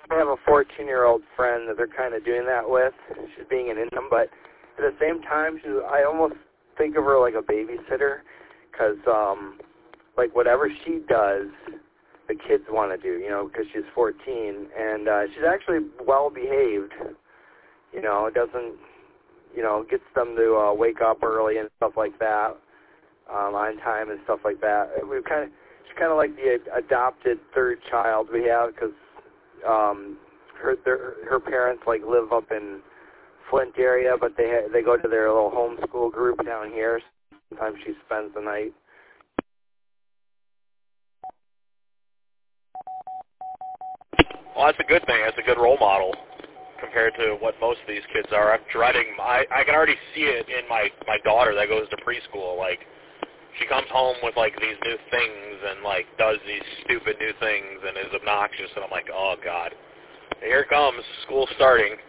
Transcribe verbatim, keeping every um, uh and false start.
I have a fourteen-year-old friend that they're kind of doing that with. She's being an in-them, but at the same time, she's, I almost think of her like a babysitter because, um, like, whatever she does, the kids want to do, you know, because she's fourteen. And uh, she's actually well-behaved, you know, doesn't, you know, gets them to uh, wake up early and stuff like that, um, on time and stuff like that. We've kind of, she's kind of like the adopted third child we have because um, her their, her parents like live up in Flint area, but they ha- they go to their little homeschool group down here. Sometimes she spends the night. Well, that's a good thing. That's a good role model compared to what most of these kids are. I'm dreading. I I can already see it in my my daughter that goes to preschool. Like, she comes home with like these new things and like does these stupid new things and is obnoxious, and I'm like, oh God, here it comes, school starting.